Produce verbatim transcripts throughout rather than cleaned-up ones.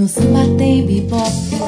meu samba tem bebop,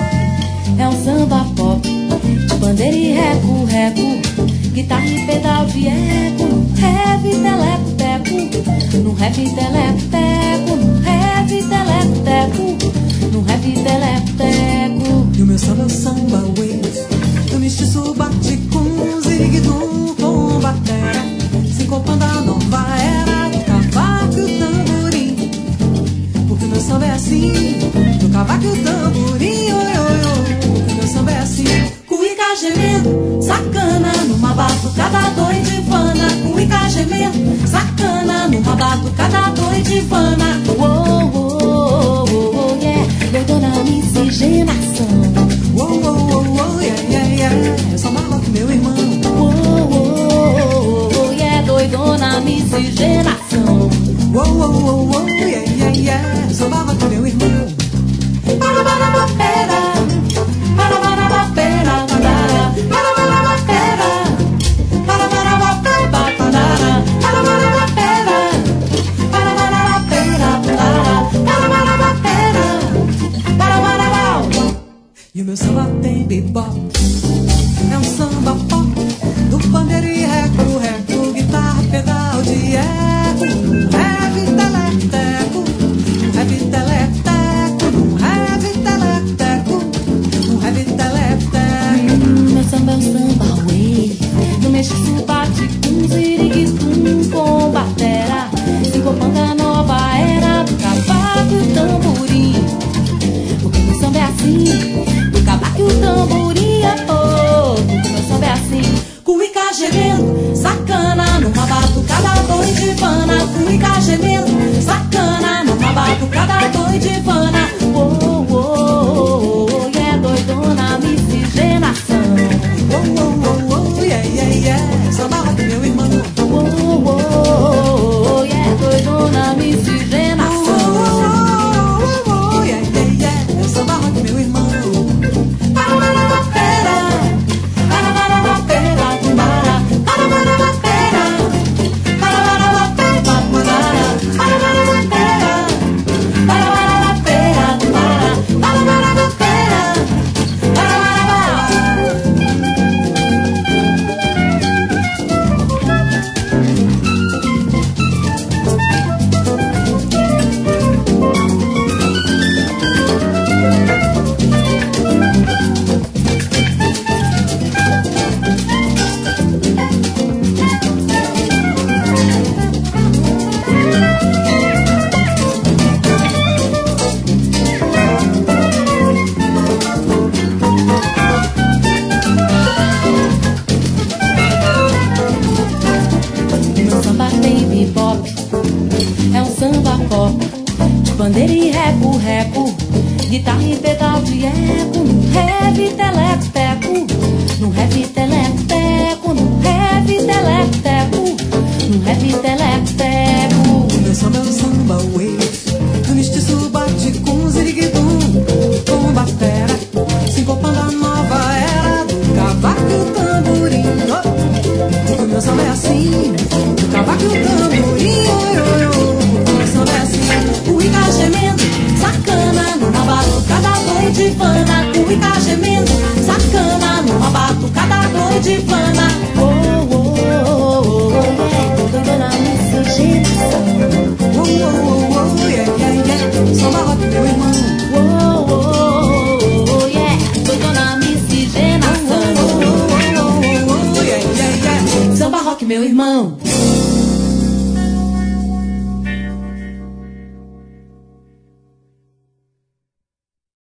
é um samba pop, de bandeira e reco-reco, guitarra e pedal de eco, no heavy teleco-teco, no heavy teleco-teco, no heavy teleco-teco, no heavy teleco-teco. E o meu samba é o samba wave, eu mestiço bate com ziriguidum com batera, sincopando a nova era do cavaco e o tamborim. Porque o meu samba é assim, do cavaco e o tamborim, oi, oi, oi. Porque o meu samba é assim, cuica gemendo, sacana, numa batucada doidivana. Cuica gemendo, sacana, numa batucada doidivana. Oh, oh, oh, oh, yeah, doidona miscigenação. oh, oh, oh, oh, yeah, yeah, yeah, é samba rock, meu irmão. Oh, oh, oh, oh, yeah, doidona miscigenação. Oh, oh, oh, oh, yeah, yeah, yeah, é samba rock, meu irmão. Para, para, para, pera. Para, para, para, pera. Para, para, para, pera. Para, para, para, pera. Para, para, para, pera. Para, para, para, pera. Para, para, para, pera. Para, para, para. E o meu samba tem bebop, é um samba pop, do pandeiro e reco-reco, guitarra, pedal de eco, heavy teleco-teco, heavy teleco-teco, heavy teleco-teco, heavy teleco-teco. Meu samba é um samba wave, no mestiço bate com ziriguidum com batera, sincopando a nova era do cavaco e o tamborim. Porque meu samba é assim, do cavaco e o tamborim. Oh, porque meu samba é assim, cuica gemendo, sacana, numa batucada doidivana. Cuica gemendo, sacana, numa batucada doidivana. Oh, oh, oh, oh, yeah, doidona miscigenação. Oh, oh, oh, oh, yeah, yeah, yeah, samba rock, meu irmão. Oh, oh, oh, oh, yeah, doidona miscigenação. Oh, oh, oh, oh, yeah, yeah, yeah, samba rock, meu irmão. Para, para, para, pera. Para, para, para, pera. Para, para, para, para, pera. Para, para, para, pera. Para, para, para, pera. Para, para, para, pera. Para, para, para, pera. Para, para, para. Meu samba tem bebop, é um samba pop, de bandeira e reco-reco, guitarra e pedal de eco, no heavy teleco-teco, no heavy teleco-teco, no heavy teleco-teco, no heavy teleco-teco. O meu samba é o samba wave, do mestiço bate com ziriguidum, com batera, sincopando a nova era do cavaco e o tamborim. Oh, o meu samba é assim, do cavaco e o tamborim. Oh, oh, oh. O meu samba é assim, Cuica gemendo, sacana, numa batucada doidivana. Cuica gemendo, sacana, numa batucada doidivana. Oh, oh, oh, oh, yeah, doidona miscigenação. oh, oh, oh, oh, yeah, yeah, yeah, samba rock, meu irmão. Oh, oh, oh, yeah, doidona miscigenação. Oh, oh, oh, oh, yeah, yeah, yeah. Samba rock, meu irmão.